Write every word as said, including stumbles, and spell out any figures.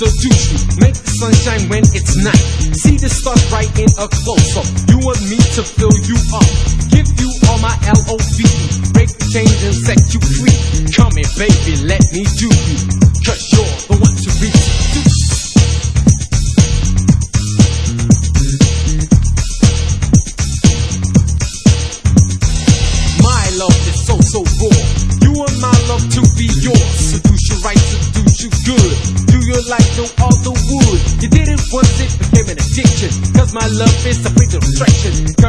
seduce you, make the sunshine when it's night. See the stars right in a close-up. You want me to fill you up, give you all my L O V E, break the chains and set you free. Come here, baby, let me do you, cause you're the one to be seduced. My love is so, so raw. You want my love to be yours. Seduce you right, seduce you good. Do you like no other would? You did it once, it became an addiction. Cause my love is a fatal attraction.